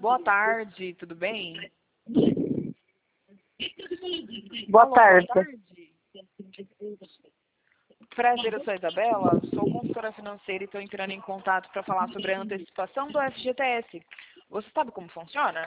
Boa tarde, tudo bem? Boa Alô, tarde. boa tarde. Prazer, eu sou a Isabela, sou consultora financeira e estou entrando em contato para falar sobre a antecipação do FGTS. Você sabe como funciona?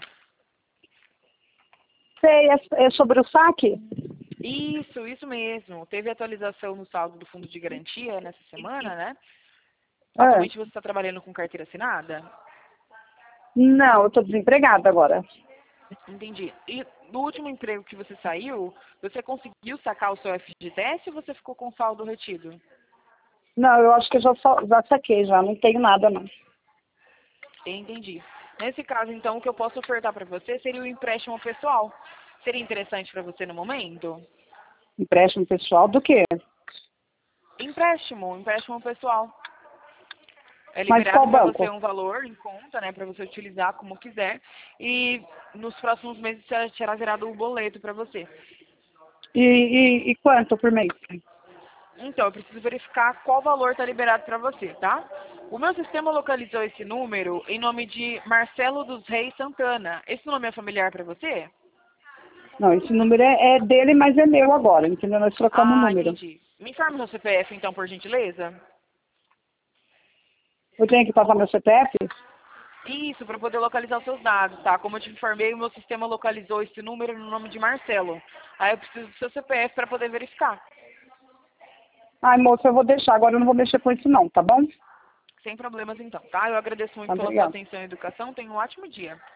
Sei, é sobre o saque? Isso mesmo. Teve atualização no saldo do fundo de garantia nessa semana, né? Ah, Atualmente você está trabalhando com carteira assinada? não, eu estou desempregada agora. Entendi. E no último emprego que você saiu, você conseguiu sacar o seu FGTS ou você ficou com saldo retido? Não, eu acho que eu já saquei, já não tenho nada não. Entendi. Nesse caso, então, o que eu posso ofertar para você seria o empréstimo pessoal. Seria interessante para você no momento? Empréstimo pessoal do quê? Empréstimo pessoal. É Mas liberado qual para você banco? um valor em conta, né, para você utilizar como quiser. E nos próximos meses será gerado o boleto para você. E quanto por mês? Então, eu preciso verificar qual valor está liberado para você, tá? O meu sistema localizou esse número em nome de Marcelo dos Reis Santana. Esse nome é familiar para você? Não, esse número é dele, mas é meu agora, entendeu? Nós trocamos o Ah, número. entendi. Me informe o seu CPF, então, por gentileza. Eu tenho que passar meu CPF? Isso, para poder localizar os seus dados, tá? Como eu te informei, o meu sistema localizou esse número no nome de Marcelo. Aí eu preciso do seu CPF para poder verificar. Ai, moça, eu vou deixar, agora eu não vou mexer com isso não, tá bom? Sem problemas, então, tá? Eu agradeço muito pela sua Obrigada. atenção e educação. Tenha um ótimo dia.